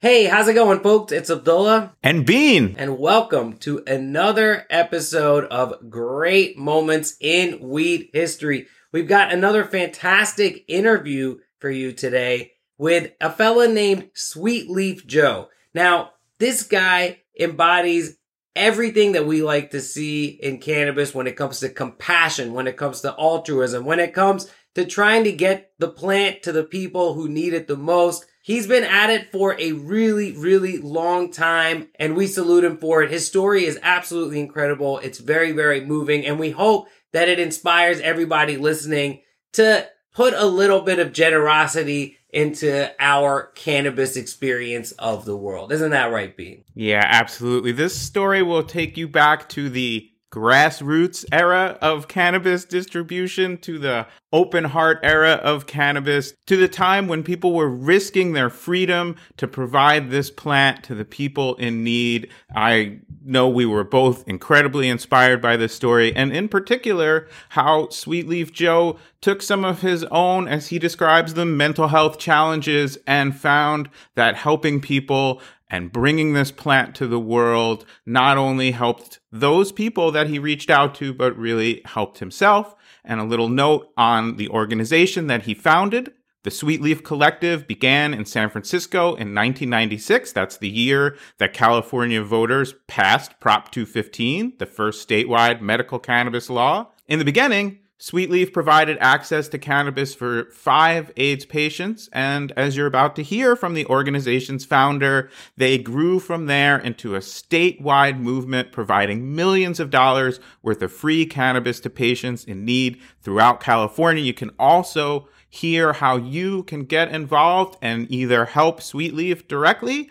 Hey, how's it going, folks? It's Abdullah. And Bean. And welcome to another episode of Great Moments in Weed History. We've got another fantastic interview for you today with a fella named Sweet Leaf Joe. Now, this guy embodies everything that we like to see in cannabis when it comes to compassion, when it comes to altruism, when it comes to trying to get the plant to the people who need it the most. He's been at it for a really, really long time, and we salute him for it. His story is absolutely incredible. It's very, very moving, and we hope that it inspires everybody listening to put a little bit of generosity into our cannabis experience of the world. Isn't that right, Bean? Yeah, absolutely. This story will take you back to the grassroots era of cannabis distribution, to the open heart era of cannabis, to the time when people were risking their freedom to provide this plant to the people in need. I know we were both incredibly inspired by this story, and in particular, how Sweet Leaf Joe took some of his own, as he describes them, mental health challenges and found that helping people and bringing this plant to the world not only helped those people that he reached out to, but really helped himself. And a little note on the organization that he founded. The Sweet Leaf Collective began in San Francisco in 1996. That's the year that California voters passed Prop 215, the first statewide medical cannabis law. In the beginning, Sweet Leaf provided access to cannabis for 5 AIDS patients, and as you're about to hear from the organization's founder, they grew from there into a statewide movement providing millions of dollars worth of free cannabis to patients in need throughout California. You can also hear how you can get involved and either help Sweet Leaf directly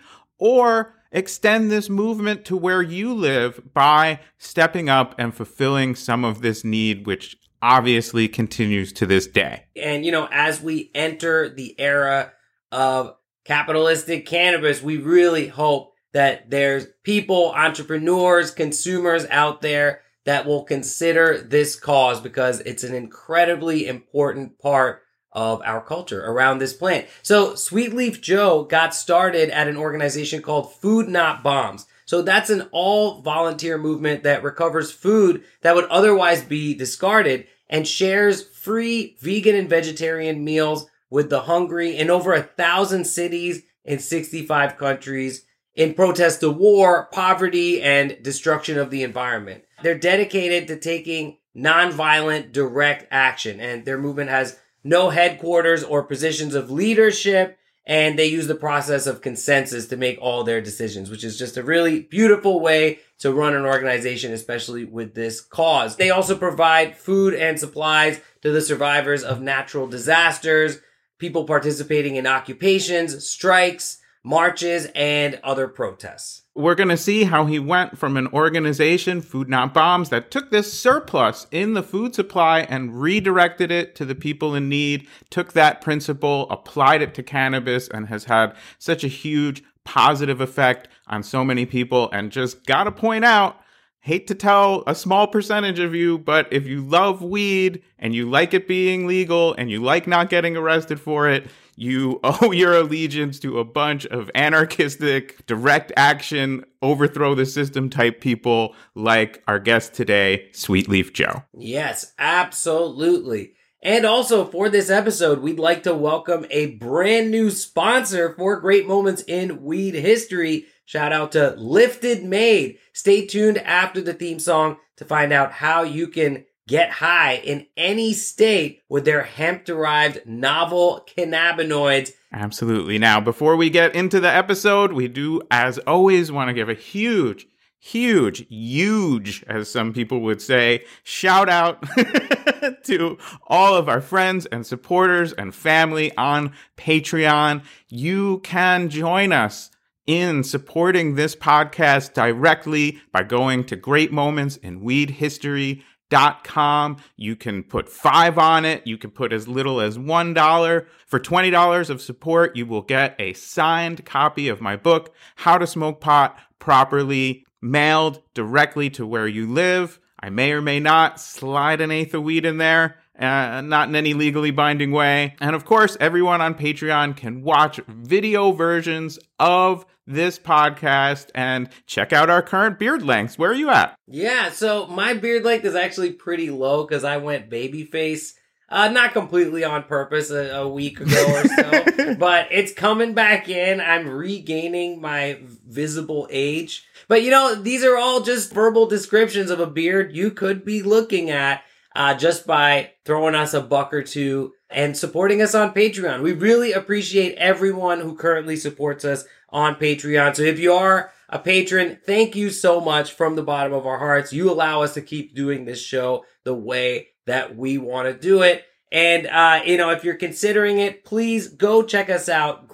or extend this movement to where you live by stepping up and fulfilling some of this need, which obviously continues to this day. And, as we enter the era of capitalistic cannabis, we really hope that there's people, entrepreneurs, consumers out there that will consider this cause, because it's an incredibly important part of our culture around this plant. So Sweet Leaf Joe got started at an organization called Food Not Bombs. So that's an all-volunteer movement that recovers food that would otherwise be discarded and shares free vegan and vegetarian meals with the hungry in over 1,000 cities in 65 countries in protest to war, poverty, and destruction of the environment. They're dedicated to taking nonviolent, direct action, and their movement has no headquarters or positions of leadership, and they use the process of consensus to make all their decisions, which is just a really beautiful way to run an organization, especially with this cause. They also provide food and supplies to the survivors of natural disasters, people participating in occupations, strikes, marches, and other protests. We're going to see how he went from an organization, Food Not Bombs, that took this surplus in the food supply and redirected it to the people in need, took that principle, applied it to cannabis, and has had such a huge positive effect on so many people. And just got to point out, hate to tell a small percentage of you, but if you love weed and you like it being legal and you like not getting arrested for it, you owe your allegiance to a bunch of anarchistic, direct action, overthrow the system type people like our guest today, Sweet Leaf Joe. Yes, absolutely. And also for this episode, we'd like to welcome a brand new sponsor for Great Moments in Weed History. Shout out to Lifted Made. Stay tuned after the theme song to find out how you can get high in any state with their hemp-derived novel cannabinoids. Absolutely. Now, before we get into the episode, we do, as always, want to give a huge, as some people would say, shout out to all of our friends and supporters and family on Patreon. You can join us in supporting this podcast directly by going to greatmomentsinweedhistory.com. You can put $5 on it. You can put as little as $1. For $20 of support, you will get a signed copy of my book, How to Smoke Pot Properly, mailed directly to where you live. I may or may not slide an eighth of weed in there. not in any legally binding way. And of course, everyone on Patreon can watch video versions of this podcast and check out our current beard lengths. Where are you at? Yeah, so my beard length is actually pretty low because I went babyface. Not completely on purpose a week ago or so, but it's coming back in. I'm regaining my visible age. But these are all just verbal descriptions of a beard you could be looking at just by throwing us $1 or $2 and supporting us on Patreon. We really appreciate everyone who currently supports us on Patreon. So if you are a patron, thank you so much from the bottom of our hearts. You allow us to keep doing this show the way that we want to do it. And, if you're considering it, please go check us out,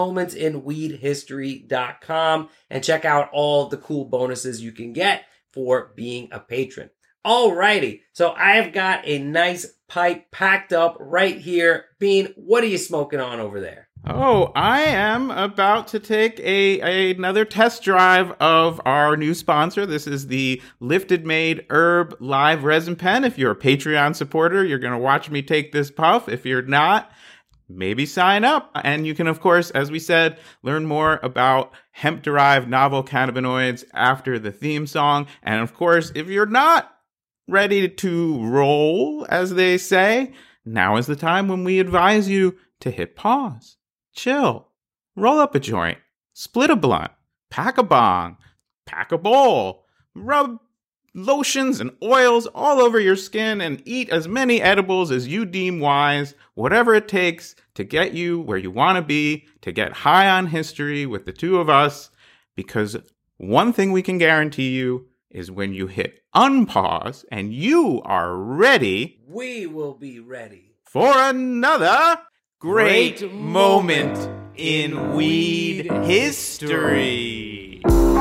greatmomentsinweedhistory.com, and check out all the cool bonuses you can get for being a patron. Alrighty, so I've got a nice pipe packed up right here. Bean, what are you smoking on over there? Oh, I am about to take another test drive of our new sponsor. This is the Lifted Made Herb Live Resin Pen. If you're a Patreon supporter, you're going to watch me take this puff. If you're not, maybe sign up. And you can, of course, as we said, learn more about hemp-derived novel cannabinoids after the theme song. And of course, if you're not ready to roll, as they say, now is the time when we advise you to hit pause. Chill, roll up a joint, split a blunt, pack a bong, pack a bowl, rub lotions and oils all over your skin, and eat as many edibles as you deem wise, whatever it takes to get you where you want to be, to get high on history with the two of us, because one thing we can guarantee you is when you hit unpause and you are ready, we will be ready for another great moment in weed history.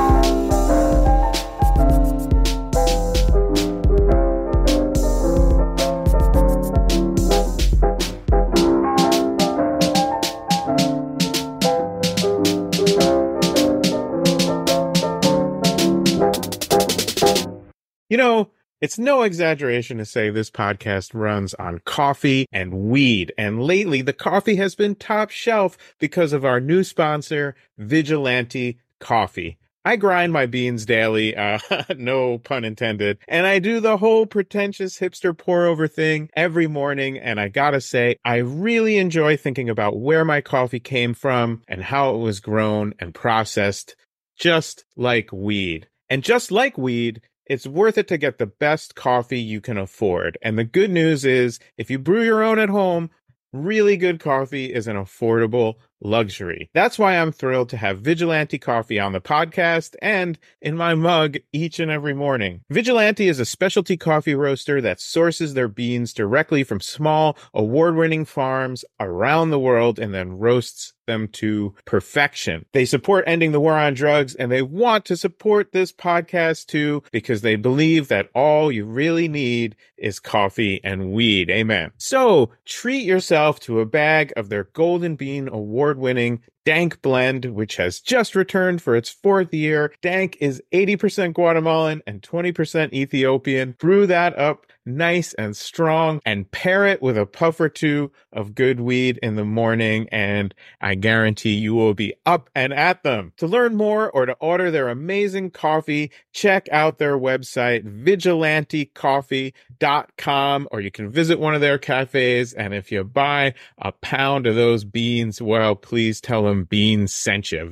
It's no exaggeration to say this podcast runs on coffee and weed. And lately, the coffee has been top shelf because of our new sponsor, Vigilante Coffee. I grind my beans daily, no pun intended, and I do the whole pretentious hipster pour-over thing every morning, and I gotta say, I really enjoy thinking about where my coffee came from and how it was grown and processed, just like weed. And just like weed, it's worth it to get the best coffee you can afford. And the good news is, if you brew your own at home, really good coffee is an affordable luxury. That's why I'm thrilled to have Vigilante Coffee on the podcast and in my mug each and every morning. Vigilante is a specialty coffee roaster that sources their beans directly from small, award-winning farms around the world and then roasts them to perfection. They support ending the war on drugs, and they want to support this podcast too, because they believe that all you really need is coffee and weed. Amen. So treat yourself to a bag of their Golden Bean award-winning Dank blend, which has just returned for its 4th year. Dank is 80% Guatemalan and 20% Ethiopian. Brew that up nice and strong and pair it with a puff or two of good weed in the morning, and I guarantee you will be up and at them. To learn more or to order their amazing coffee, check out their website, vigilantecoffee.com, or you can visit one of their cafes, and if you buy a pound of those beans, well, please tell them Beans sent you.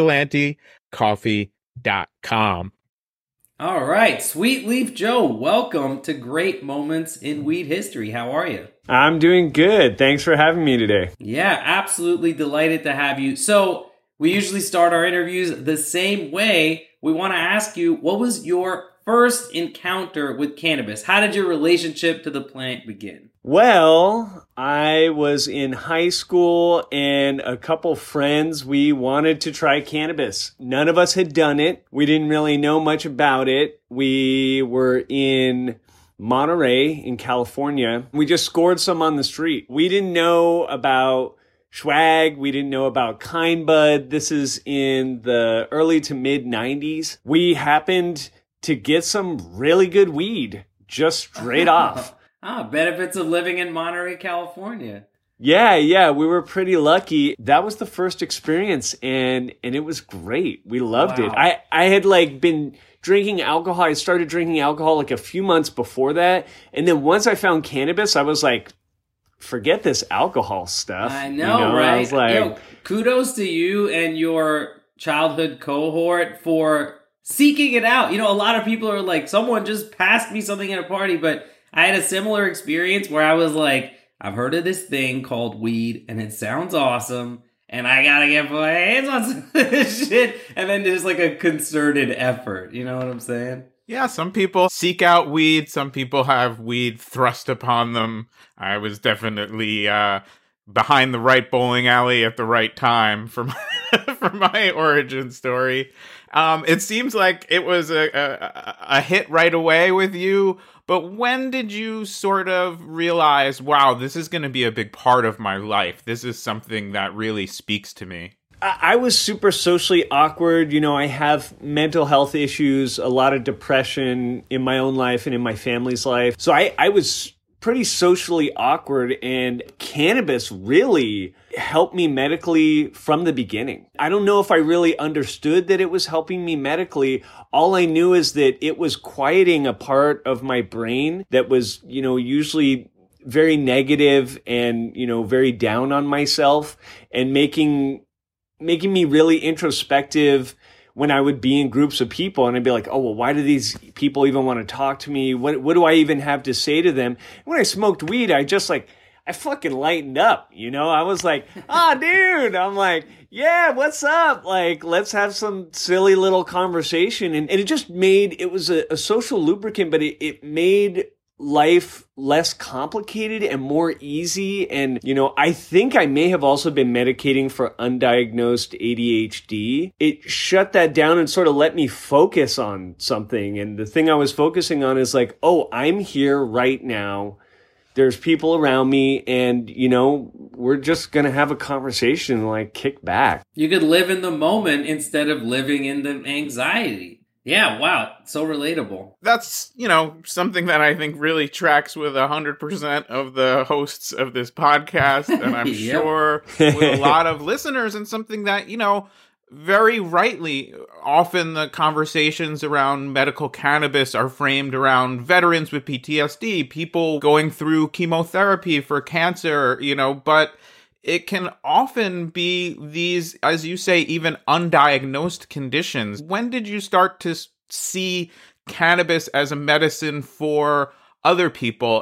vigilantecoffee.com. All right, Sweet Leaf Joe, welcome to Great Moments in Weed History. How are you? I'm doing good. Thanks for having me today. Yeah, absolutely delighted to have you. So, we usually start our interviews the same way. We want to ask you, what was your first encounter with cannabis? How did your relationship to the plant begin? Well, I was in high school and a couple friends, we wanted to try cannabis. None of us had done it. We didn't really know much about it. We were in Monterey in California. We just scored some on the street. We didn't know about swag. We didn't know about Kind Bud. This is in the early to mid 90s. We happened to get some really good weed just straight off. Benefits of living in Monterey, California. Yeah, we were pretty lucky. That was the first experience, and it was great. We loved it. I had like been drinking alcohol. I started drinking alcohol like a few months before that, and then once I found cannabis, I was like, forget this alcohol stuff. I know, right? I was like, kudos to you and your childhood cohort for seeking it out. A lot of people are like, someone just passed me something at a party, but I had a similar experience where I was like, I've heard of this thing called weed, and it sounds awesome, and I gotta get my hands on some of this shit, and then there's like a concerted effort. You know what I'm saying? Yeah, some people seek out weed. Some people have weed thrust upon them. I was definitely behind the right bowling alley at the right time for my origin story. It seems like it was a hit right away with you. But when did you sort of realize, wow, this is going to be a big part of my life? This is something that really speaks to me. I was super socially awkward. I have mental health issues, a lot of depression in my own life and in my family's life. So I was pretty socially awkward, and cannabis really helped me medically from the beginning. I don't know if I really understood that it was helping me medically. All I knew is that it was quieting a part of my brain that was, usually very negative and, very down on myself, and making me really introspective when I would be in groups of people, and I'd be like, oh, well, why do these people even want to talk to me? What do I even have to say to them? When I smoked weed, I fucking lightened up, I was like, dude, I'm like, yeah, what's up? Like, let's have some silly little conversation. And it just it was a social lubricant, but it made life less complicated and more easy. And, I think I may have also been medicating for undiagnosed ADHD. It shut that down and sort of let me focus on something. And the thing I was focusing on is like, oh, I'm here right now. There's people around me, and, we're just going to have a conversation and like kick back. You could live in the moment instead of living in the anxiety. Yeah, wow, so relatable. That's, something that I think really tracks with 100% of the hosts of this podcast, and I'm sure with a lot of listeners, and something that, very rightly, often the conversations around medical cannabis are framed around veterans with PTSD, people going through chemotherapy for cancer, but it can often be these, as you say, even undiagnosed conditions. When did you start to see cannabis as a medicine for other people,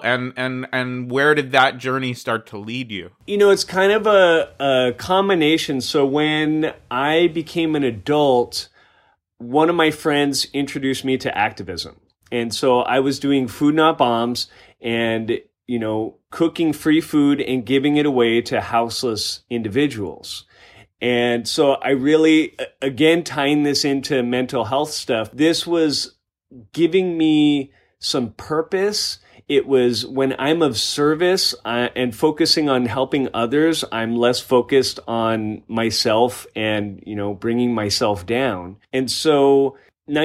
and where did that journey start to lead you? It's kind of a combination. So when I became an adult, one of my friends introduced me to activism. And so I was doing Food Not Bombs and, cooking free food and giving it away to houseless individuals. And so I really, again, tying this into mental health stuff, this was giving me some purpose. It was when I'm of service and focusing on helping others, I'm less focused on myself and, bringing myself down. And so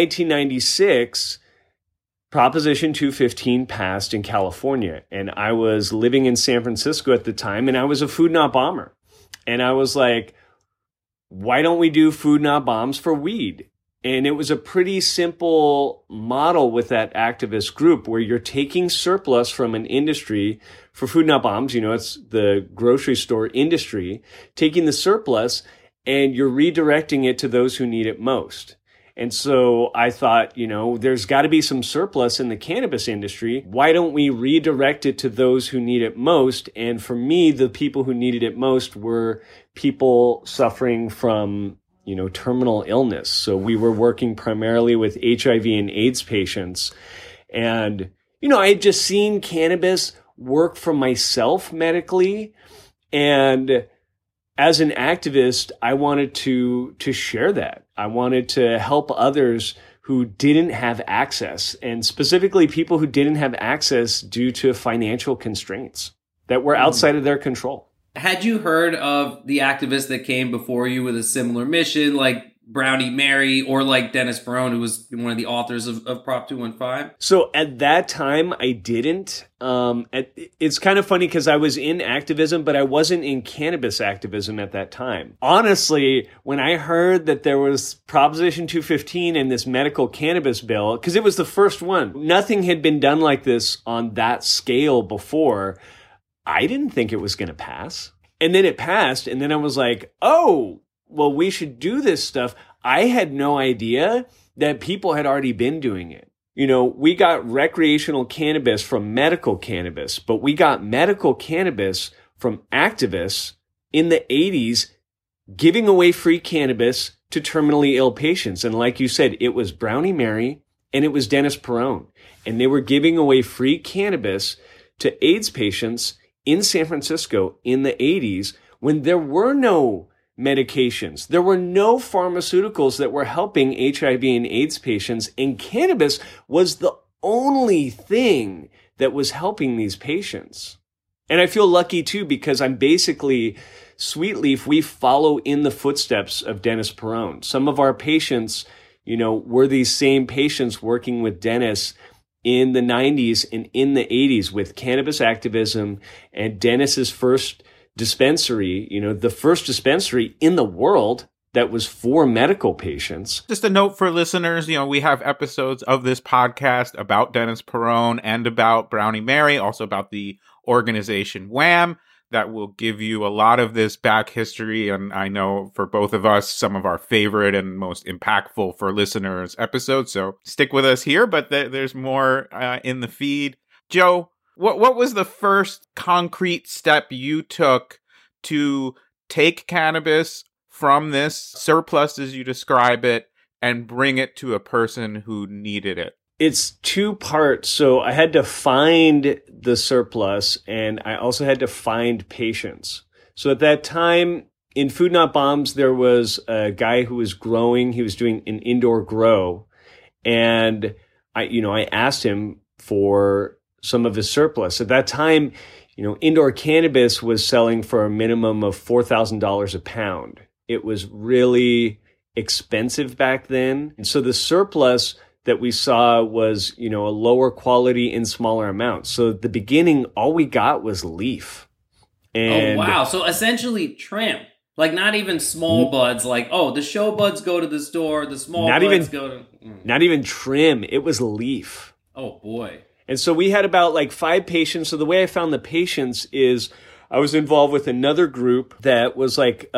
1996, Proposition 215 passed in California, and I was living in San Francisco at the time, and I was a Food Not Bomber. And I was like, why don't we do Food Not Bombs for weed? And it was a pretty simple model with that activist group where you're taking surplus from an industry for Food Not Bombs, it's the grocery store industry, taking the surplus and you're redirecting it to those who need it most. And so I thought, there's got to be some surplus in the cannabis industry. Why don't we redirect it to those who need it most? And for me, the people who needed it most were people suffering from, terminal illness. So we were working primarily with HIV and AIDS patients. And, I had just seen cannabis work for myself medically. And as an activist, I wanted to share that. I wanted to help others who didn't have access, and specifically people who didn't have access due to financial constraints that were outside of their control. Had you heard of the activists that came before you with a similar mission? Like, Brownie Mary or like Dennis Perone, who was one of the authors of Prop 215? So at that time, I didn't. It's kind of funny because I was in activism, but I wasn't in cannabis activism at that time. Honestly, when I heard that there was Proposition 215 and this medical cannabis bill, because it was the first one, nothing had been done like this on that scale before. I didn't think it was going to pass. And then it passed, and then I was like, oh, well, we should do this stuff. I had no idea that people had already been doing it. You know, we got recreational cannabis from medical cannabis, but we got medical cannabis from activists in the 80s giving away free cannabis to terminally ill patients. And like you said, it was Brownie Mary and it was Dennis Perone. And they were giving away free cannabis to AIDS patients in San Francisco in the 80s when there were no medications. There were no pharmaceuticals that were helping HIV and AIDS patients, and cannabis was the only thing that was helping these patients. And I feel lucky too, because I'm basically, Sweet Leaf, we follow in the footsteps of Dennis Perone. Some of our patients, you know, were these same patients working with Dennis in the 90s and in the 80s with cannabis activism, and Dennis's first dispensary, you know, the first dispensary in the world that was for medical patients. Just a note for listeners, you know, we have episodes of this podcast about Dennis Perone and about Brownie Mary, also about the organization WHAM, that will give you a lot of this back history. And I know for both of us, some of our favorite and most impactful for listeners episodes. So stick with us here, but there's more in the feed. Joe, what was the first concrete step you took to take cannabis from this surplus, as you describe it, and bring it to a person who needed it? It's two parts. So I had to find the surplus, and I also had to find patients. So at that time in Food Not Bombs, there was a guy who was growing. He was doing an indoor grow, and I asked him for some of his surplus. At that time, you know, indoor cannabis was selling for a minimum of $4,000 a pound. It was really expensive back then. And so the surplus that we saw was, you know, a lower quality in smaller amounts. So at the beginning, all we got was leaf. And oh, wow. So essentially trim. Like not even small buds, like, oh, the show buds go to the store, the small buds go to... Not even trim. It was leaf. Oh, boy. And so we had about like 5 patients. So the way I found the patients is I was involved with another group that was like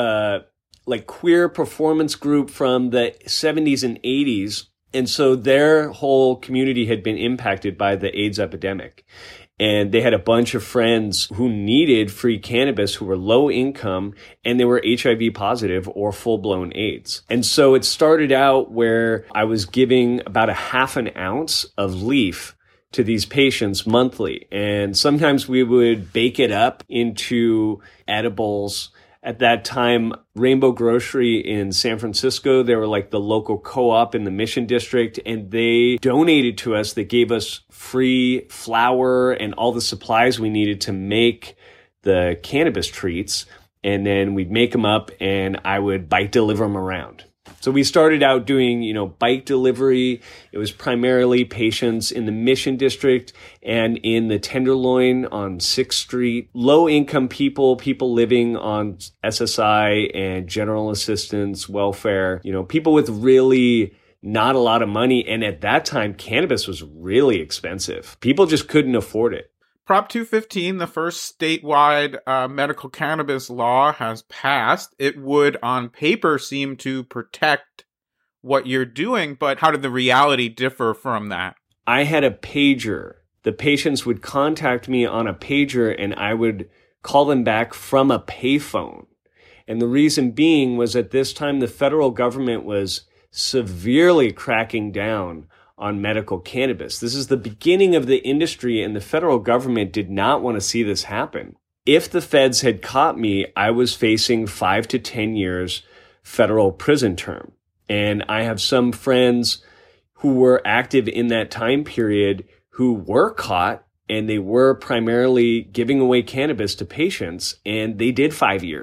queer performance group from the 70s and 80s. And so their whole community had been impacted by the AIDS epidemic. And they had a bunch of friends who needed free cannabis, who were low income, and they were HIV positive or full-blown AIDS. And so it started out where I was giving about a half an ounce of leaf to these patients monthly. And sometimes we would bake it up into edibles. At that time, Rainbow Grocery in San Francisco, they were like the local co-op in the Mission District, and they donated to us. They gave us free flour and all the supplies we needed to make the cannabis treats. And then we'd make them up and I would bike deliver them around. So we started out doing, you know, bike delivery. It was primarily patients in the Mission District and in the Tenderloin on 6th Street. Low-income people living on SSI and general assistance, welfare, you know, people with really not a lot of money. And at that time, cannabis was really expensive. People just couldn't afford it. Prop 215, the first statewide medical cannabis law, has passed. It would, on paper, seem to protect what you're doing, but how did the reality differ from that? I had a pager. The patients would contact me on a pager, and I would call them back from a payphone. And the reason being was at this time, the federal government was severely cracking down on medical cannabis. This is the beginning of the industry, and the federal government did not want to see this happen. If the feds had caught me, I was facing 5 to 10 years federal prison term. And I have some friends who were active in that time period who were caught, and they were primarily giving away cannabis to patients, and they did 5 years.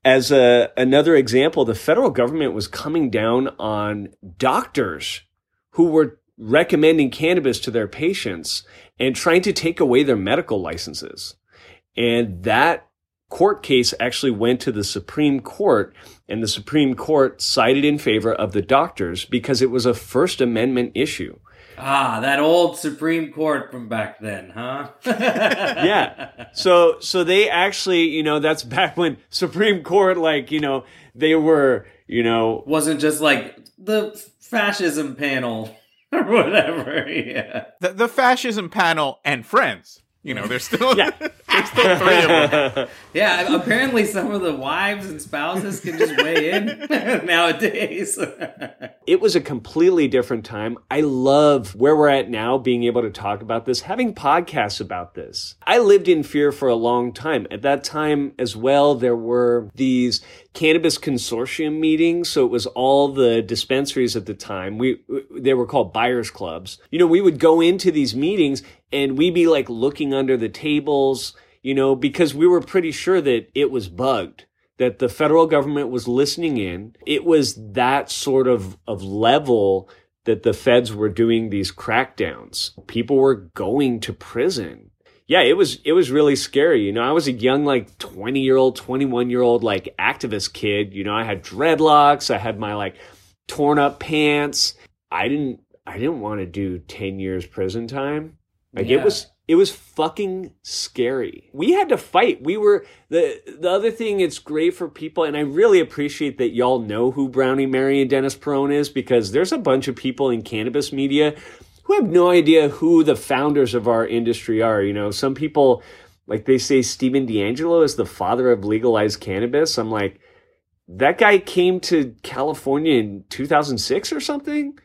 As another example, the federal government was coming down on doctors who were recommending cannabis to their patients and trying to take away their medical licenses. And that court case actually went to the Supreme Court, and the Supreme Court sided in favor of the doctors because it was a First Amendment issue. Ah, that old Supreme Court from back then, huh? Yeah. So they actually, that's back when Supreme Court, they were, wasn't just like the fascism panel or whatever. Yeah. The fascism panel and friends. There's still there's still 3 of them. Yeah, apparently some of the wives and spouses can just weigh in nowadays. It was a completely different time. I love where we're at now, being able to talk about this, having podcasts about this. I lived in fear for a long time. At that time as well, there were these cannabis consortium meetings. So it was all the dispensaries at the time. They were called buyers clubs. We would go into these meetings and we'd be like looking under the tables, because we were pretty sure that it was bugged, that the federal government was listening in. It was that sort of level that the feds were doing these crackdowns. People were going to prison. Yeah, it was really scary. I was a young, 20-year-old, 21-year-old, activist kid. I had dreadlocks. I had my torn up pants. I didn't want to do 10 years prison time. It was fucking scary. We had to fight. We were the other thing. It's great for people, and I really appreciate that y'all know who Brownie Mary and Dennis Peron is, because there's a bunch of people in cannabis media who have no idea who the founders of our industry are. Some people, they say Stephen D'Angelo is the father of legalized cannabis. I'm like, that guy came to California in 2006 or something.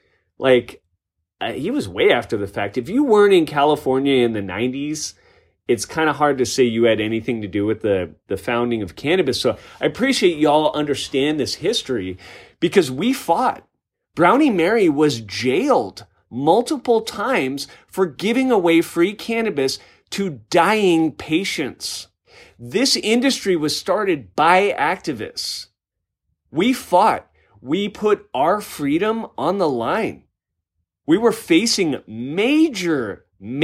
He was way after the fact. If you weren't in California in the 90s, it's kind of hard to say you had anything to do with the founding of cannabis. So I appreciate y'all understand this history, because we fought. Brownie Mary was jailed multiple times for giving away free cannabis to dying patients. This industry was started by activists. We fought. We put our freedom on the line. We were facing major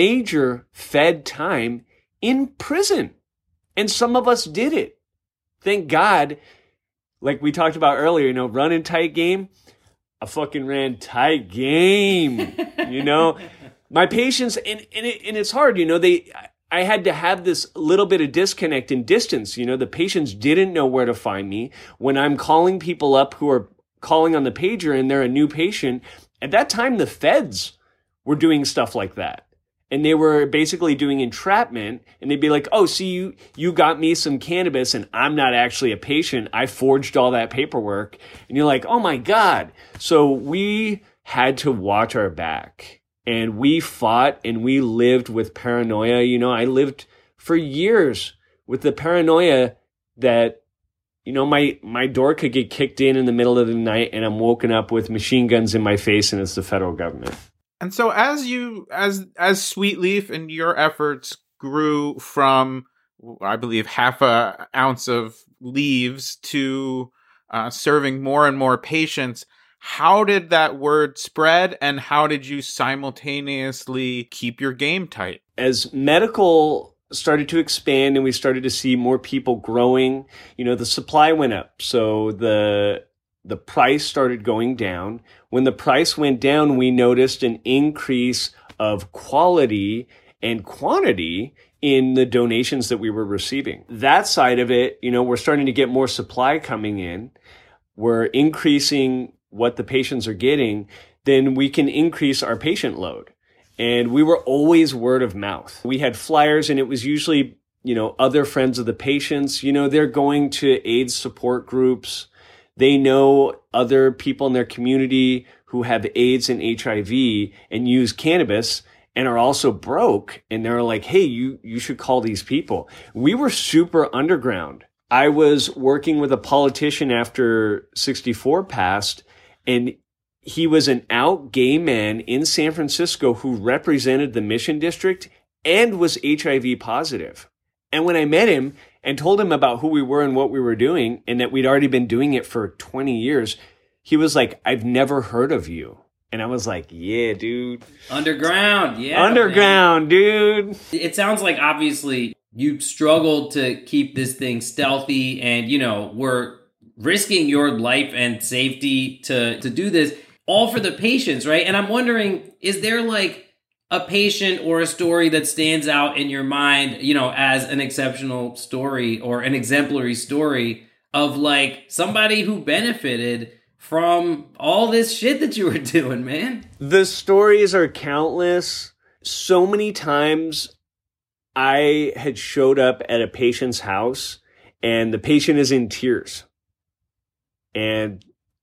Fed time in prison. And some of us did it. Thank God, like we talked about earlier, running tight game. I fucking ran tight game, My patients, and it's hard, I had to have this little bit of disconnect and distance. The patients didn't know where to find me. When I'm calling people up who are calling on the pager and they're a new patient, at that time, the feds were doing stuff like that. And they were basically doing entrapment, and they'd be like, oh, see, you got me some cannabis and I'm not actually a patient. I forged all that paperwork. And you're like, oh my God. So we had to watch our back, and we fought, and we lived with paranoia. I lived for years with the paranoia that my door could get kicked in the middle of the night and I'm woken up with machine guns in my face and it's the federal government. And so as Sweet Leaf and your efforts grew from, I believe, half a ounce of leaves to serving more and more patients, how did that word spread, and how did you simultaneously keep your game tight? As medical started to expand and we started to see more people growing, the supply went up. So the price started going down. When the price went down, we noticed an increase of quality and quantity in the donations that we were receiving. That side of it, we're starting to get more supply coming in. We're increasing what the patients are getting. Then we can increase our patient load. And we were always word of mouth. We had flyers, and it was usually, other friends of the patients. They're going to AIDS support groups. They know other people in their community who have AIDS and HIV and use cannabis and are also broke. And they're like, hey, you should call these people. We were super underground. I was working with a politician after 64 passed, and he was an out gay man in San Francisco who represented the Mission District and was HIV positive. And when I met him and told him about who we were and what we were doing and that we'd already been doing it for 20 years, he was like, "I've never heard of you." And I was like, "Yeah, dude. Underground. Yeah. Underground, dude." It sounds like obviously you struggled to keep this thing stealthy and, were risking your life and safety to do this all for the patients, right? And I'm wondering, is there like a patient or a story that stands out in your mind, as an exceptional story or an exemplary story of like somebody who benefited from all this shit that you were doing, man? The stories are countless. So many times I had showed up at a patient's house and the patient is in tears. And,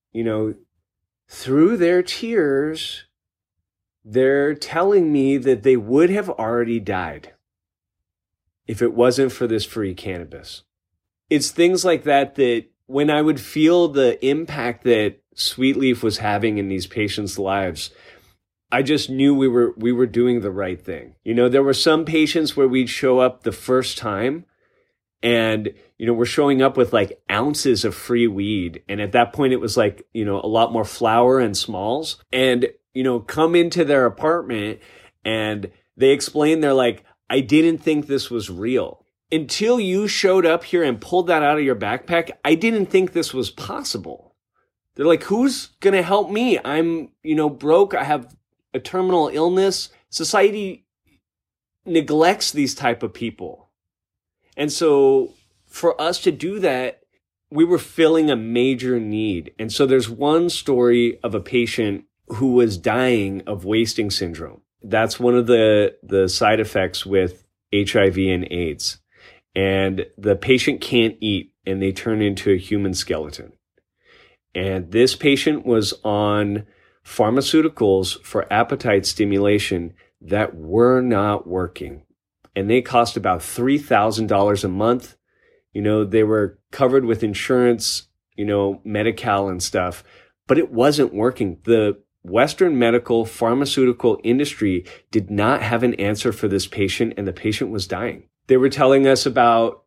through their tears, they're telling me that they would have already died if it wasn't for this free cannabis. It's things like that when I would feel the impact that Sweet Leaf was having in these patients' lives, I just knew we were doing the right thing. There were some patients where we'd show up the first time and, we're showing up with like ounces of free weed. And at that point it was like, a lot more flower and smalls, and, come into their apartment and they explain, they're like, "I didn't think this was real. Until you showed up here and pulled that out of your backpack, I didn't think this was possible." They're like, "Who's going to help me? I'm, broke. I have a terminal illness." Society neglects these type of people. And so for us to do that, we were filling a major need. And so there's one story of a patient who was dying of wasting syndrome. That's one of the side effects with HIV and AIDS. And the patient can't eat and they turn into a human skeleton. And this patient was on pharmaceuticals for appetite stimulation that were not working. And they cost about $3,000 a month. They were covered with insurance, Medi-Cal and stuff, but it wasn't working. The Western medical pharmaceutical industry did not have an answer for this patient, and the patient was dying. They were telling us about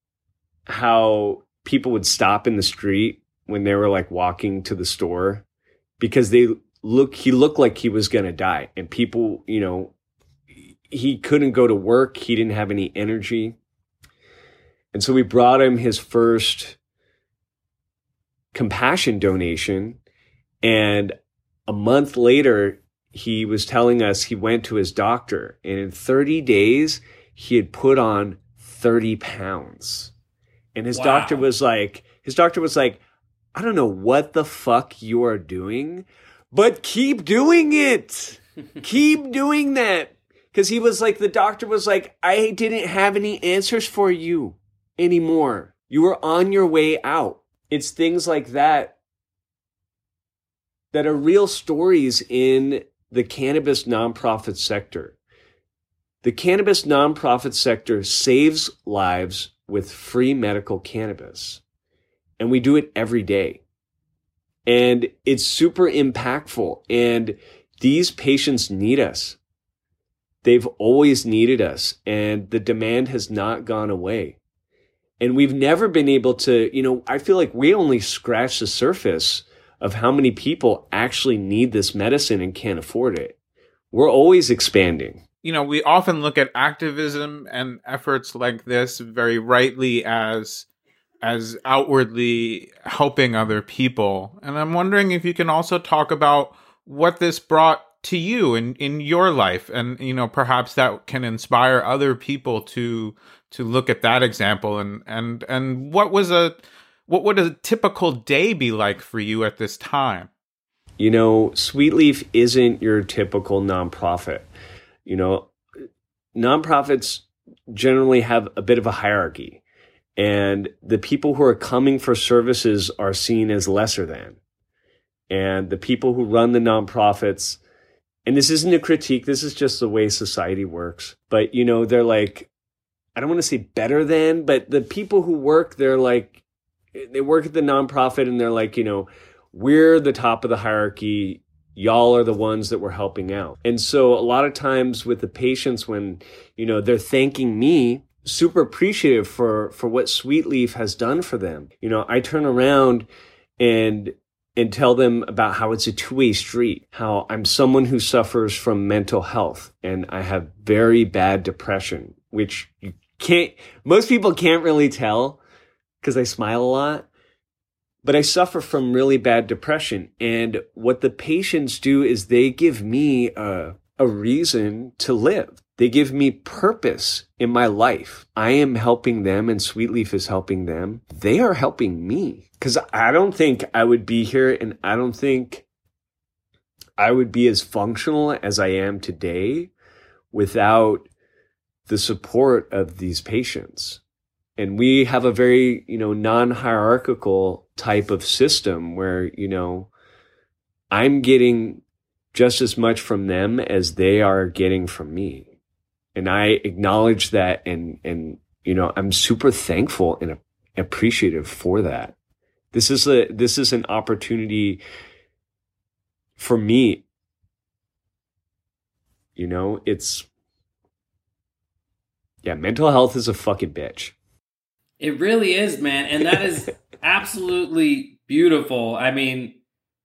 how people would stop in the street when they were like walking to the store because he looked like he was going to die, and people, he couldn't go to work. He didn't have any energy. And so we brought him his first compassion donation. And a month later, he was telling us he went to his doctor. And in 30 days, he had put on 30 pounds. And his doctor was like, "I don't know what the fuck you are doing, but keep doing it. Keep doing that." Because he was like, the doctor was like, "I didn't have any answers for you anymore. You were on your way out." It's things like that are real stories in the cannabis nonprofit sector. The cannabis nonprofit sector saves lives with free medical cannabis. And we do it every day. And it's super impactful. And these patients need us. They've always needed us, and the demand has not gone away. And we've never been able to, I feel like we only scratch the surface of how many people actually need this medicine and can't afford it. We're always expanding. We often look at activism and efforts like this very rightly as outwardly helping other people. And I'm wondering if you can also talk about what this brought to you in your life, and perhaps that can inspire other people to look at that example, and what would a typical day be like for you at this time? Sweet Leaf isn't your typical nonprofit. Nonprofits generally have a bit of a hierarchy, and the people who are coming for services are seen as lesser than. And the people who run the nonprofits, and this isn't a critique, this is just the way society works. But, they're like, I don't want to say better than, but the people who work, they're like, they work at the nonprofit and they're like, we're the top of the hierarchy. Y'all are the ones that we're helping out. And so a lot of times with the patients, when, they're thanking me, super appreciative for what Sweet Leaf has done for them. You know, I turn around and tell them about how it's a two-way street, how I'm someone who suffers from mental health and I have very bad depression, which most people can't really tell because I smile a lot, but I suffer from really bad depression. And what the patients do is they give me a reason to live. They give me purpose in my life. I am helping them and Sweet Leaf is helping them. They are helping me because I don't think I would be here and I don't think I would be as functional as I am today without the support of these patients. And we have a very, non-hierarchical type of system where, I'm getting just as much from them as they are getting from me. And I acknowledge that and I'm super thankful and appreciative for that. This is an opportunity for me. Mental health is a fucking bitch. It really is, man. And that is absolutely beautiful. I mean,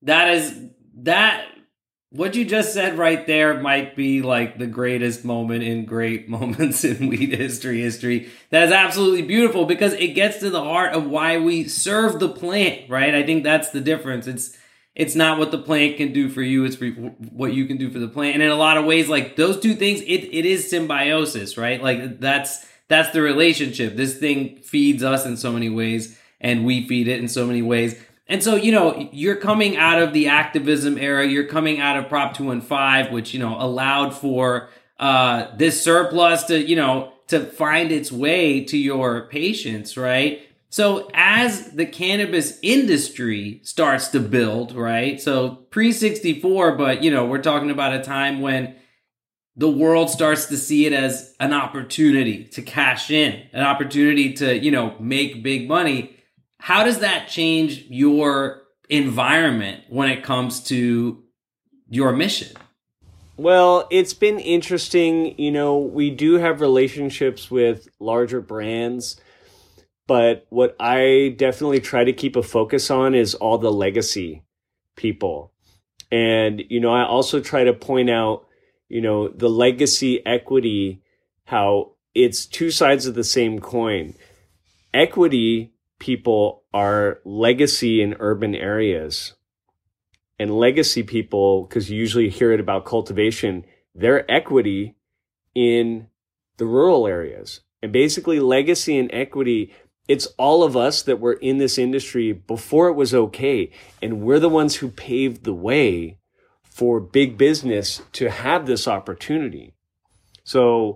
what you just said right there might be like the greatest moment in great moments in weed history. That is absolutely beautiful because it gets to the heart of why we serve the plant, right? I think that's the difference. It's not what the plant can do for you, it's for what you can do for the plant. And in a lot of ways, like those two things, it is symbiosis, right? Like that's the relationship. This thing feeds us in so many ways and we feed it in so many ways. And so, you're coming out of the activism era, you're coming out of Prop 215, which, allowed for this surplus to find its way to your patients, right? So as the cannabis industry starts to build, right? So pre-64, but, we're talking about a time when the world starts to see it as an opportunity to cash in, an opportunity to, make big money. How does that change your environment when it comes to your mission? Well, it's been interesting. We do have relationships with larger brands, but what I definitely try to keep a focus on is all the legacy people. And, I also try to point out, the legacy equity, how it's two sides of the same coin. Equity people are legacy in urban areas, and legacy people, because you usually hear it about cultivation, they're equity in the rural areas. And basically legacy and equity, it's all of us that were in this industry before it was okay. And we're the ones who paved the way for big business to have this opportunity. So,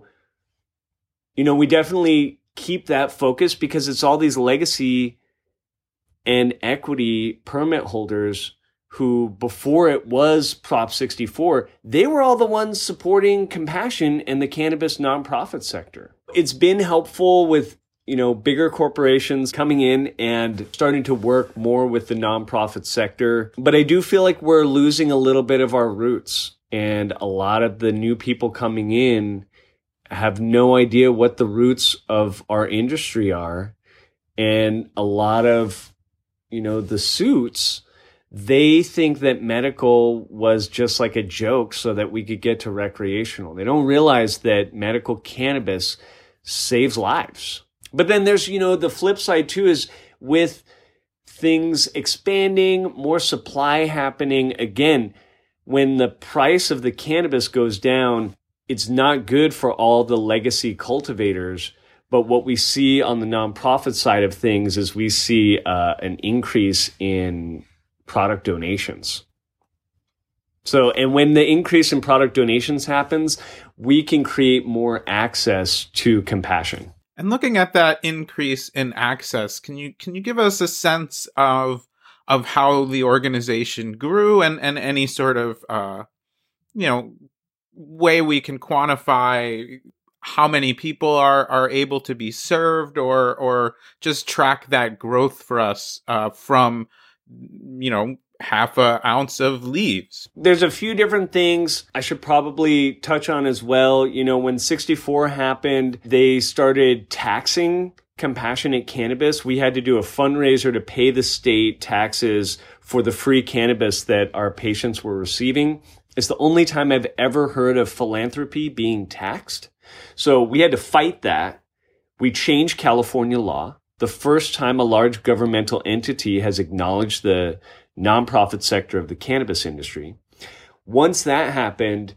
we definitely keep that focus because it's all these legacy and equity permit holders who, before it was Prop 64, they were all the ones supporting compassion and the cannabis nonprofit sector. It's been helpful with, bigger corporations coming in and starting to work more with the nonprofit sector. But I do feel like we're losing a little bit of our roots, and a lot of the new people coming in have no idea what the roots of our industry are. And a lot of, the suits, they think that medical was just like a joke so that we could get to recreational. They don't realize that medical cannabis saves lives. But then there's, the flip side too, is with things expanding, more supply happening. Again, when the price of the cannabis goes down, it's not good for all the legacy cultivators. But what we see on the nonprofit side of things is we see an increase in product donations. So, and when the increase in product donations happens, we can create more access to compassion. And looking at that increase in access, can you give us a sense of how the organization grew and any sort of way we can quantify how many people are able to be served, or just track that growth for us from half an ounce of leaves. There's a few different things I should probably touch on as well. You know, when 64 happened, they started taxing compassionate cannabis. We had to do a fundraiser to pay the state taxes for the free cannabis that our patients were receiving. It's the only time I've ever heard of philanthropy being taxed. So we had to fight that. We changed California law. The first time a large governmental entity has acknowledged the nonprofit sector of the cannabis industry. Once that happened,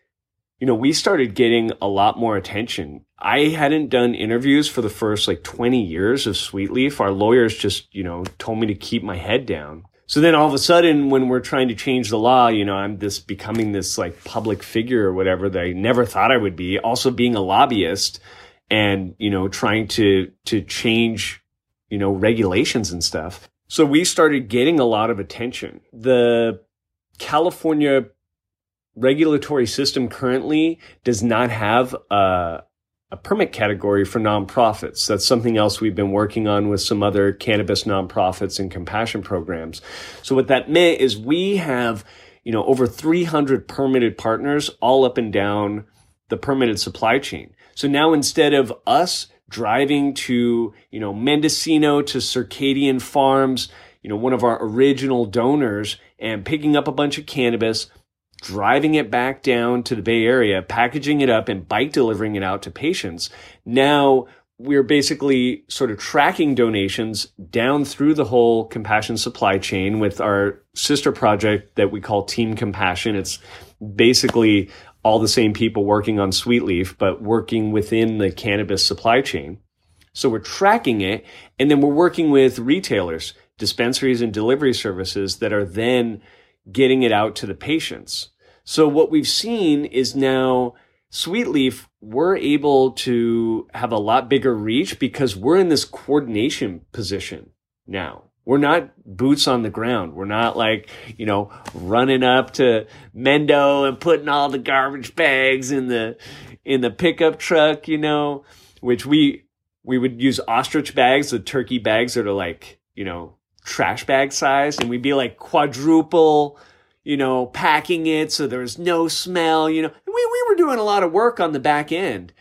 you know, we started getting a lot more attention. I hadn't done interviews for the first 20 years of Sweet Leaf. Our lawyers just, you know, told me to keep my head down. So then all of a sudden, when we're trying to change the law, you know, I'm becoming this public figure or whatever that I never thought I would be. Also being a lobbyist and, you know, trying to change, you know, regulations and stuff. So we started getting a lot of attention. The California regulatory system currently does not have a permit category for nonprofits. That's something else we've been working on with some other cannabis nonprofits and compassion programs. So what that meant is we have, you know, over 300 permitted partners all up and down the permitted supply chain. So now instead of us driving to, you know, Mendocino to Circadian Farms, you know, one of our original donors, and picking up a bunch of cannabis, driving it back down to the Bay Area, packaging it up and bike delivering it out to patients. Now we're basically sort of tracking donations down through the whole compassion supply chain with our sister project that we call Team Compassion. It's basically all the same people working on Sweet Leaf, but working within the cannabis supply chain. So we're tracking it, and then we're working with retailers, dispensaries, and delivery services that are then getting it out to the patients. So what we've seen is now Sweet Leaf, we're able to have a lot bigger reach because we're in this coordination position now. We're not boots on the ground. We're not you know, running up to Mendo and putting all the garbage bags in the pickup truck, you know, which we would use ostrich bags, the turkey bags that are you know, trash bag size, and we'd be quadruple, you know, packing it so there's no smell, you know. We were doing a lot of work on the back end.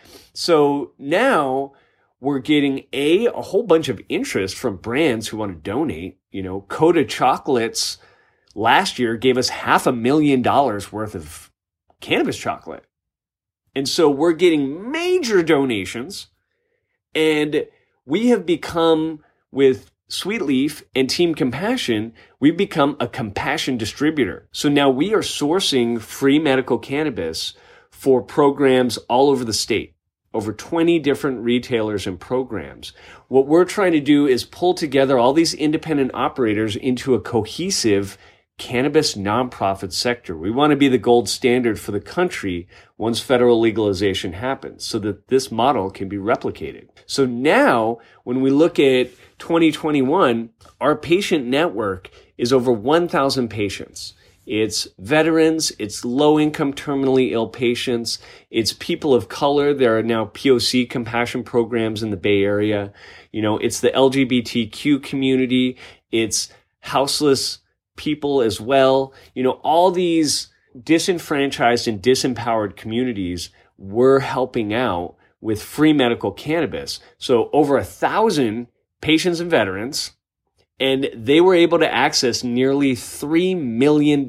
So now we're getting a whole bunch of interest from brands who want to donate. You know, Coda Chocolates last year gave us $500,000 worth of cannabis chocolate. And so we're getting major donations, and we have become, with Sweet Leaf and Team Compassion, we've become a compassion distributor. So now we are sourcing free medical cannabis for programs all over the state, over 20 different retailers and programs. What we're trying to do is pull together all these independent operators into a cohesive cannabis nonprofit sector. We want to be the gold standard for the country once federal legalization happens so that this model can be replicated. So now when we look at 2021, our patient network is over 1,000 patients. It's veterans, it's low-income terminally ill patients, it's people of color. There are now POC compassion programs in the Bay Area. You know, it's the LGBTQ community, it's houseless people as well. You know, all these disenfranchised and disempowered communities we're helping out with free medical cannabis. So over 1,000 patients and veterans, and they were able to access nearly $3 million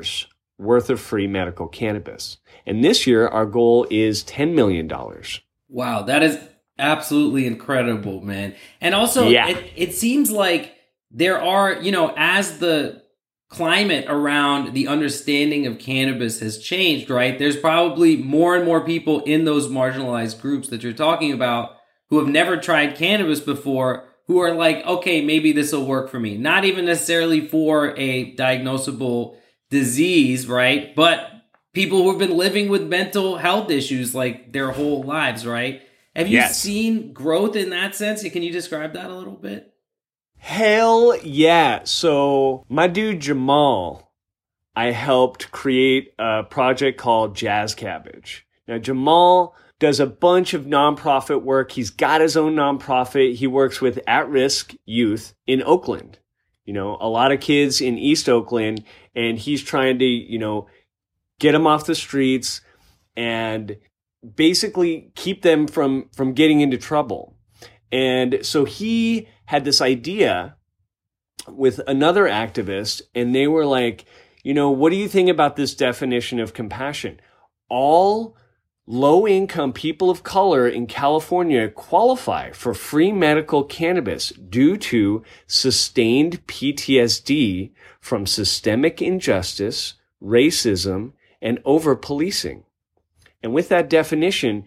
worth of free medical cannabis. And this year, our goal is $10 million. Wow, that is absolutely incredible, man. And also, it seems like there are, you know, as the climate around the understanding of cannabis has changed, right? There's probably more and more people in those marginalized groups that you're talking about who have never tried cannabis before, who are like, okay, maybe this will work for me. Not even necessarily for a diagnosable disease, right? But people who have been living with mental health issues like their whole lives, right? Have you seen growth in that sense? Can you describe that a little bit? Hell yeah. So my dude Jamal, I helped create a project called Jazz Cabbage. Now Jamal does a bunch of nonprofit work. He's got his own nonprofit. He works with at-risk youth in Oakland. a lot of kids in East Oakland, and he's trying to, get them off the streets and basically keep them from getting into trouble. And so he had this idea with another activist, and they were like, what do you think about this definition of compassion? All low-income people of color in California qualify for free medical cannabis due to sustained PTSD from systemic injustice, racism, and over-policing. And with that definition,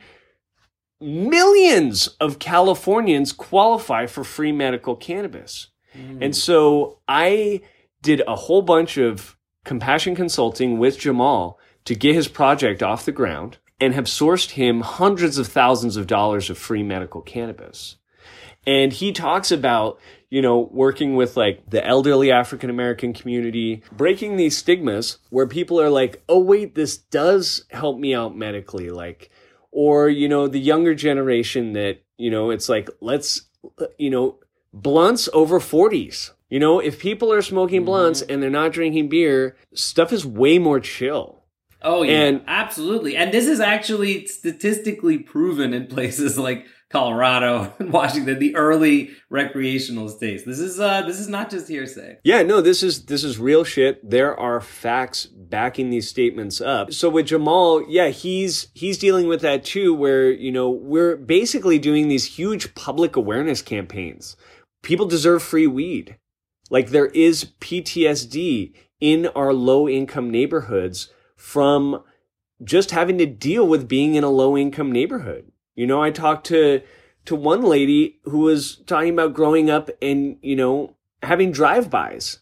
millions of Californians qualify for free medical cannabis. And so I did a whole bunch of compassion consulting with Jamal to get his project off the ground, and have sourced him hundreds of thousands of dollars of free medical cannabis. And he talks about, working with like the elderly African-American community, breaking these stigmas where people are like, oh wait, this does help me out medically. Like, or, the younger generation that, it's like, let's, blunts over 40s. If people are smoking blunts and they're not drinking beer, stuff is way more chill. Oh, yeah, absolutely. And this is actually statistically proven in places like Colorado and Washington, the early recreational states. This is not just hearsay. Yeah, no, this is real shit. There are facts backing these statements up. So with Jamal, yeah, he's dealing with that too, where, we're basically doing these huge public awareness campaigns. People deserve free weed. Like, there is PTSD in our low-income neighborhoods from just having to deal with being in a low-income neighborhood. I talked to one lady who was talking about growing up and, having drive-bys.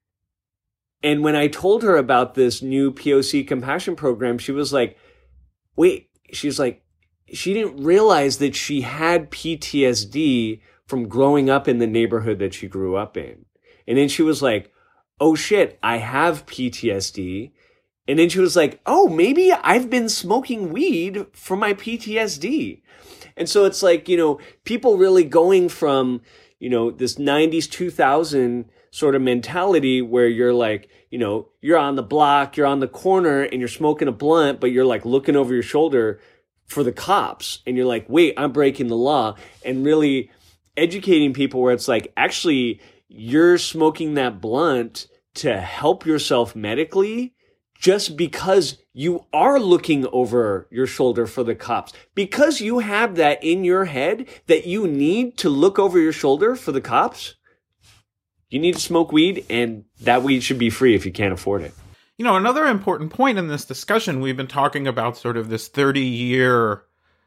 And when I told her about this new POC compassion program, she was like, wait, she's like, she didn't realize that she had PTSD from growing up in the neighborhood that she grew up in. And then she was like, oh shit, I have PTSD. And then she was like, oh, maybe I've been smoking weed for my PTSD. And so it's like, people really going from, this 90s, 2000 sort of mentality where you're like, you're on the block, you're on the corner and you're smoking a blunt, but you're like looking over your shoulder for the cops. And you're like, wait, I'm breaking the law. And really educating people where it's like, actually, you're smoking that blunt to help yourself medically, just because you are looking over your shoulder for the cops. Because you have that in your head that you need to look over your shoulder for the cops, you need to smoke weed, and that weed should be free if you can't afford it. Another important point in this discussion, we've been talking about sort of this 30-year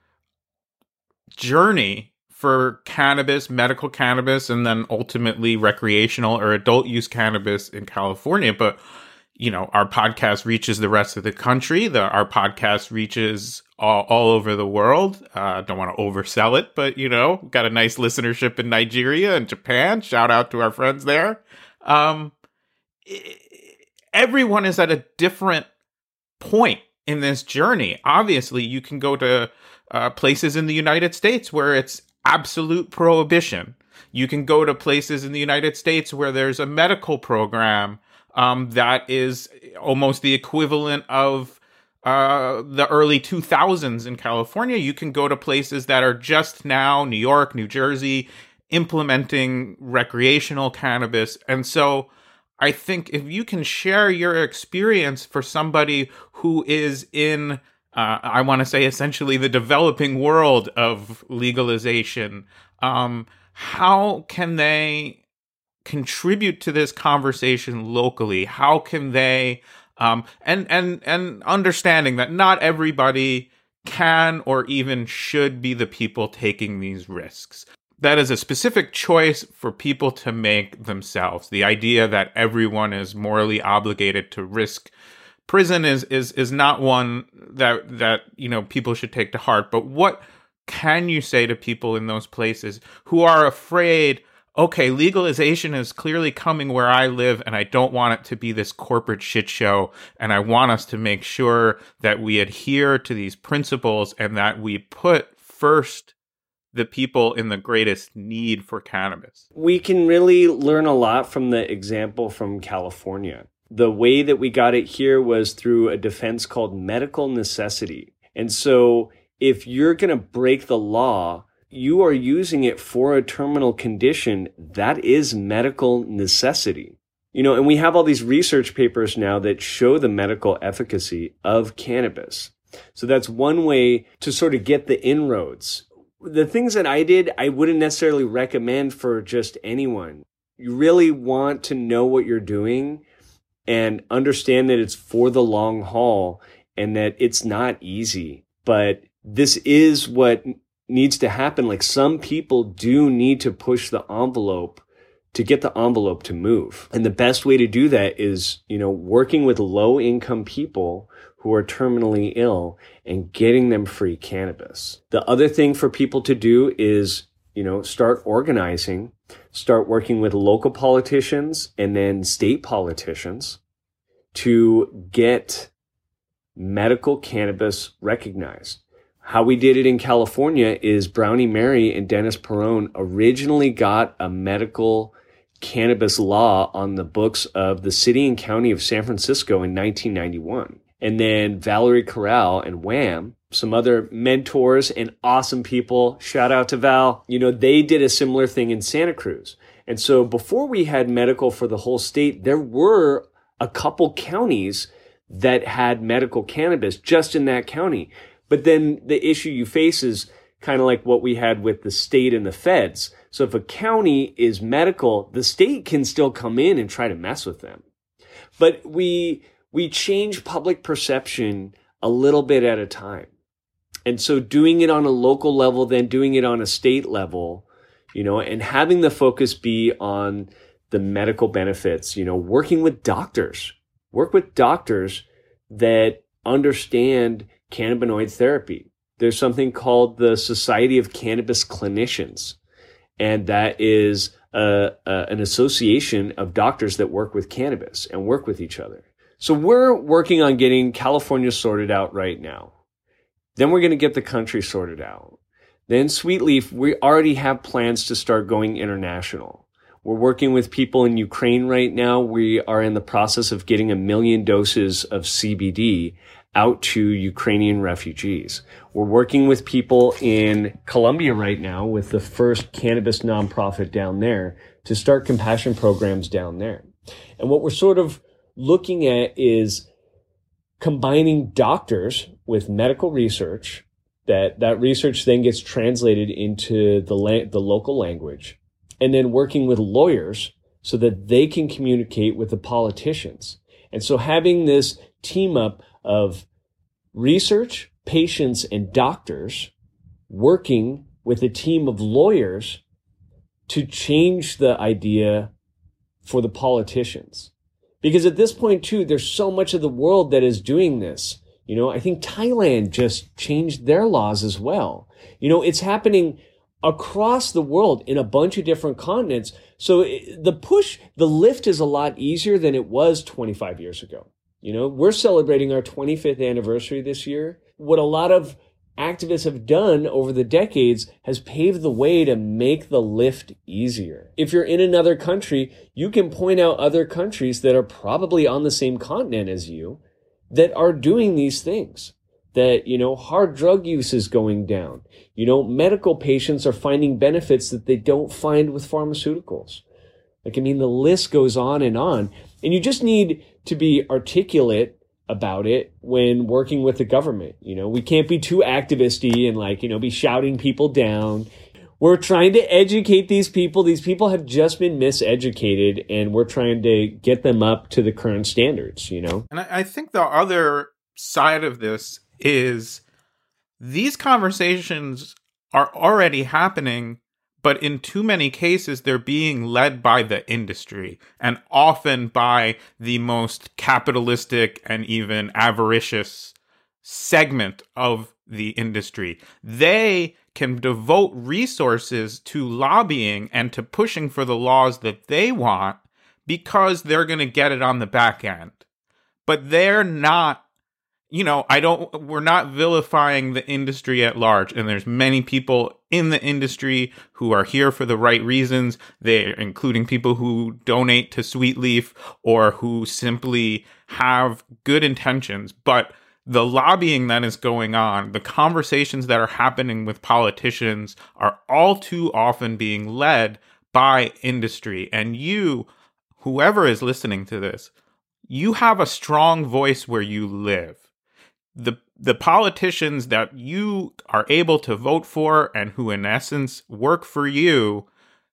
journey for cannabis, medical cannabis, and then ultimately recreational or adult use cannabis in California. But our podcast reaches the rest of the country. Our podcast reaches all over the world. Don't want to oversell it, but, got a nice listenership in Nigeria and Japan. Shout out to our friends there. Everyone is at a different point in this journey. Obviously, you can go to places in the United States where it's absolute prohibition. You can go to places in the United States where there's a medical program that is almost the equivalent of the early 2000s in California. You can go to places that are just now, New York, New Jersey, implementing recreational cannabis. And so I think if you can share your experience for somebody who is in, I want to say essentially the developing world of legalization, how can they contribute to this conversation locally? How can they, and understanding that not everybody can or even should be the people taking these risks. That is a specific choice for people to make themselves. The idea that everyone is morally obligated to risk prison is not one that people should take to heart. But what can you say to people in those places who are afraid, okay, legalization is clearly coming where I live, and I don't want it to be this corporate shit show, and I want us to make sure that we adhere to these principles and that we put first the people in the greatest need for cannabis? We can really learn a lot from the example from California. The way that we got it here was through a defense called medical necessity. And so if you're going to break the law, you are using it for a terminal condition. That is medical necessity. And we have all these research papers now that show the medical efficacy of cannabis. So that's one way to sort of get the inroads. The things that I did, I wouldn't necessarily recommend for just anyone. You really want to know what you're doing and understand that it's for the long haul and that it's not easy. But this is what needs to happen. Like, some people do need to push the envelope to get the envelope to move. And the best way to do that is, working with low income people who are terminally ill and getting them free cannabis. The other thing for people to do is, start organizing, start working with local politicians and then state politicians to get medical cannabis recognized. How we did it in California is Brownie Mary and Dennis Peron originally got a medical cannabis law on the books of the city and county of San Francisco in 1991. And then Valerie Corral and Wham, some other mentors and awesome people, shout out to Val, they did a similar thing in Santa Cruz. And so before we had medical for the whole state, there were a couple counties that had medical cannabis just in that county. But then the issue you face is kind of like what we had with the state and the feds. So if a county is medical, the state can still come in and try to mess with them. But we change public perception a little bit at a time. And so doing it on a local level, then doing it on a state level, and having the focus be on the medical benefits, working with doctors. Work with doctors that understand cannabinoid therapy. There's something called the Society of Cannabis Clinicians, and that is an association of doctors that work with cannabis and work with each other. So we're working on getting California sorted out right now. Then we're going to get the country sorted out. Then Sweet Leaf, we already have plans to start going international. We're working with people in Ukraine right now. We are in the process of getting 1 million doses of CBD out to Ukrainian refugees. We're working with people in Colombia right now with the first cannabis nonprofit down there to start compassion programs down there. And what we're sort of looking at is combining doctors with medical research, that research then gets translated into the local language, and then working with lawyers so that they can communicate with the politicians. And so having this team up of research, patients, and doctors working with a team of lawyers to change the idea for the politicians. Because at this point, too, there's so much of the world that is doing this. I think Thailand just changed their laws as well. It's happening across the world in a bunch of different continents. So the lift is a lot easier than it was 25 years ago. We're celebrating our 25th anniversary this year. What a lot of activists have done over the decades has paved the way to make the lift easier. If you're in another country, you can point out other countries that are probably on the same continent as you that are doing these things. That, hard drug use is going down. Medical patients are finding benefits that they don't find with pharmaceuticals. The list goes on. And you just need to be articulate about it when working with the government. We can't be too activisty and be shouting people down. We're trying to educate these people. These people have just been miseducated, and we're trying to get them up to the current standards, And I think the other side of this is these conversations are already happening, but in too many cases, they're being led by the industry and often by the most capitalistic and even avaricious segment of the industry. They can devote resources to lobbying and to pushing for the laws that they want because they're going to get it on the back end. But they're not, we're not vilifying the industry at large. And there's many people in the industry who are here for the right reasons. They're including people who donate to Sweet Leaf or who simply have good intentions. But the lobbying that is going on, the conversations that are happening with politicians are all too often being led by industry. And you, whoever is listening to this, you have a strong voice where you live. The politicians that you are able to vote for and who in essence work for you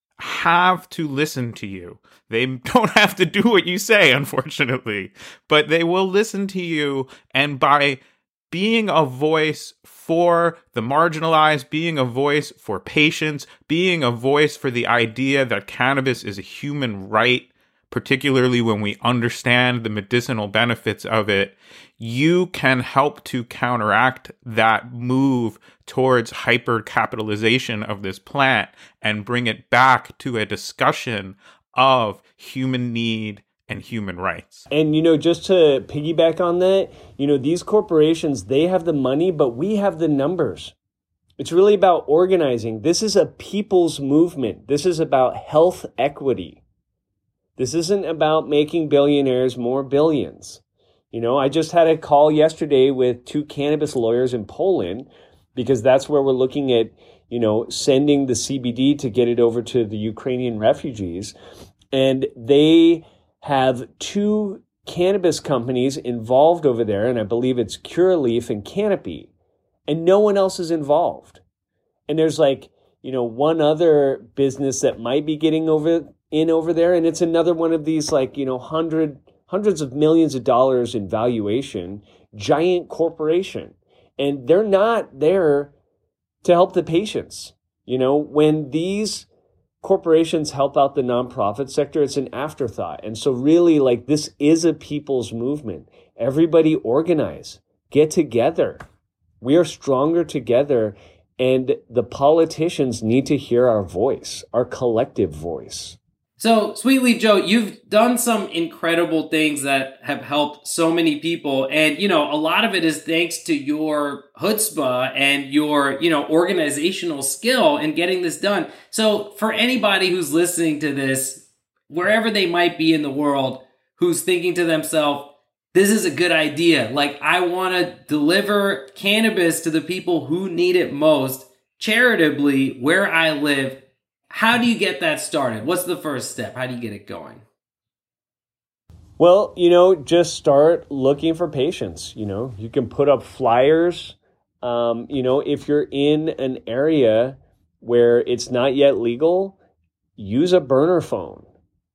have to listen to you. They don't have to do what you say, unfortunately, but they will listen to you. And by being a voice for the marginalized, being a voice for patients, being a voice for the idea that cannabis is a human right, particularly when we understand the medicinal benefits of it, you can help to counteract that move towards hyper-capitalization of this plant and bring it back to a discussion of human need and human rights. And, just to piggyback on that, these corporations, they have the money, but we have the numbers. It's really about organizing. This is a people's movement. This is about health equity. This isn't about making billionaires more billions. I just had a call yesterday with 2 cannabis lawyers in Poland because that's where we're looking at, sending the CBD to get it over to the Ukrainian refugees. And they have 2 cannabis companies involved over there, and I believe it's Curaleaf and Canopy, and no one else is involved. And there's one other business that might be getting over there, and it's another one of these hundreds of millions of dollars in valuation, giant corporation. And they're not there to help the patients. When these corporations help out the nonprofit sector, it's an afterthought. And so really, this is a people's movement. Everybody organize, get together. We are stronger together, and the politicians need to hear our voice, our collective voice. So, Sweet Leaf Joe, you've done some incredible things that have helped so many people. And, a lot of it is thanks to your chutzpah and your, organizational skill in getting this done. So for anybody who's listening to this, wherever they might be in the world, who's thinking to themselves, this is a good idea. I want to deliver cannabis to the people who need it most charitably where I live. How do you get that started? What's the first step? How do you get it going? Well, just start looking for patients. You can put up flyers. If you're in an area where it's not yet legal, use a burner phone.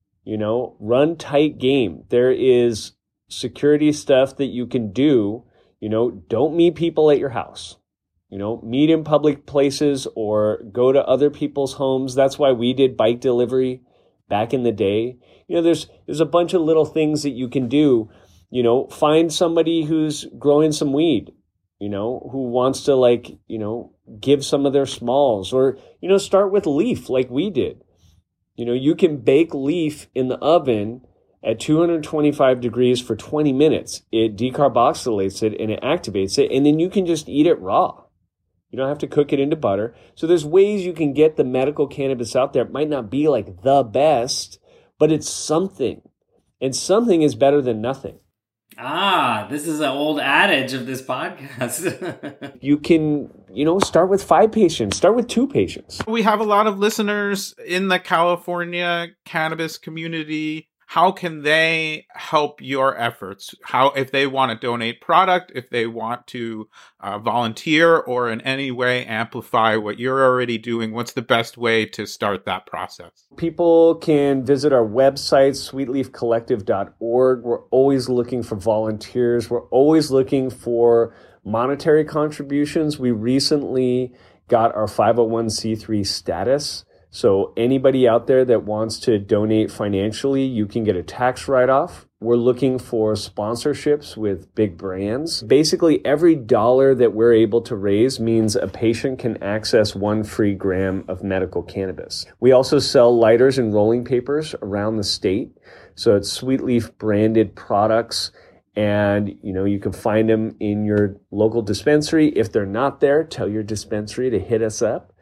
Run tight game. There is security stuff that you can do. Don't meet people at your house. Meet in public places or go to other people's homes. That's why we did bike delivery back in the day. There's a bunch of little things that you can do. Find somebody who's growing some weed, who wants to give some of their smalls, or, start with leaf like we did. You can bake leaf in the oven at 225 degrees for 20 minutes. It decarboxylates it and it activates it, and then you can just eat it raw. You don't have to cook it into butter. So there's ways you can get the medical cannabis out there. It might not be the best, but it's something. And something is better than nothing. This is an old adage of this podcast. You can, start with 5 patients, start with 2 patients. We have a lot of listeners in the California cannabis community. How can they help your efforts? If they want to donate product, if they want to volunteer or in any way amplify what you're already doing, what's the best way to start that process? People can visit our website, sweetleafcollective.org. We're always looking for volunteers. We're always looking for monetary contributions. We recently got our 501c3 status. So anybody out there that wants to donate financially, you can get a tax write-off. We're looking for sponsorships with big brands. Basically, every dollar that we're able to raise means a patient can access 1 free gram of medical cannabis. We also sell lighters and rolling papers around the state. So it's Sweet Leaf branded products. And, you can find them in your local dispensary. If they're not there, tell your dispensary to hit us up.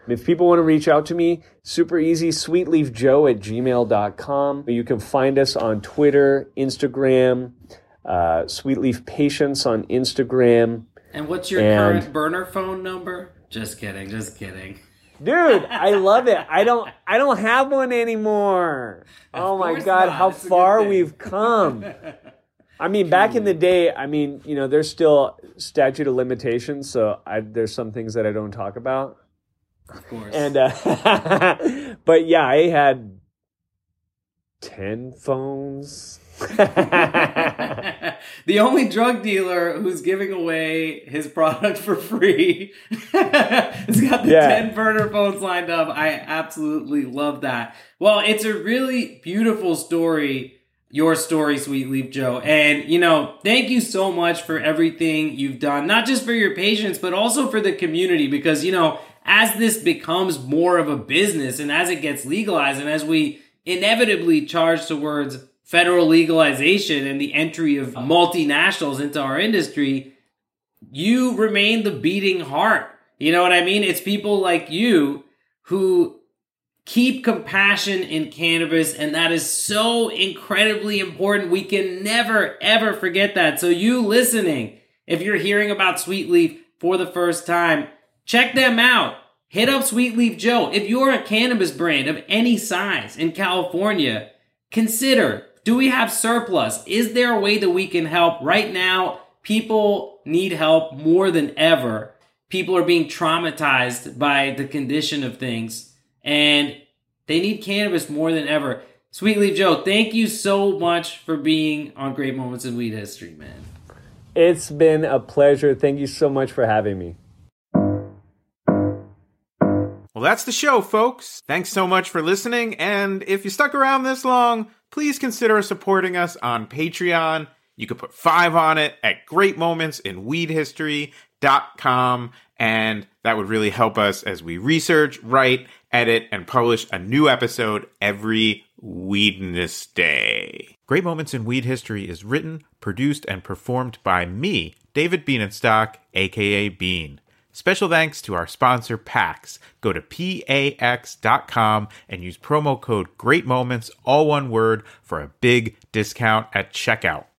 If people want to reach out to me, super easy, sweetleafjoe@gmail.com. You can find us on Twitter, Instagram, Sweetleaf Patience on Instagram. And what's your current burner phone number? Just kidding. Dude, I love it. I don't have one anymore. Oh my God, how far we've come. I mean, back in the day, there's still statute of limitations, so there's some things that I don't talk about. Of course. And but yeah, I had 10 phones. The only drug dealer who's giving away his product for free has got the 10 burner phones lined up. I absolutely love that. Well, it's a really beautiful story, your story, Sweet Leaf Joe. And, thank you so much for everything you've done, not just for your patients, but also for the community, because, as this becomes more of a business and as it gets legalized and as we inevitably charge towards federal legalization and the entry of multinationals into our industry, you remain the beating heart. You know what I mean? It's people like you who keep compassion in cannabis, and that is so incredibly important. We can never, ever forget that. So you listening, if you're hearing about Sweet Leaf for the first time, check them out. Hit up Sweet Leaf Joe. If you're a cannabis brand of any size in California, consider, do we have surplus? Is there a way that we can help? Right now, people need help more than ever. People are being traumatized by the condition of things, and they need cannabis more than ever. Sweet Leaf Joe, thank you so much for being on Great Moments in Weed History, man. It's been a pleasure. Thank you so much for having me. Well, that's the show, folks. Thanks so much for listening, and if you stuck around this long, please consider supporting us on Patreon. You could put 5 on it at greatmomentsinweedhistory.com, and that would really help us as we research, write, edit, and publish a new episode every Weedness Day. Great Moments in Weed History is written, produced, and performed by me, David Bienenstock, aka Bean. Special thanks to our sponsor, PAX. Go to PAX.com and use promo code GREATMOMENTS, all one word, for a big discount at checkout.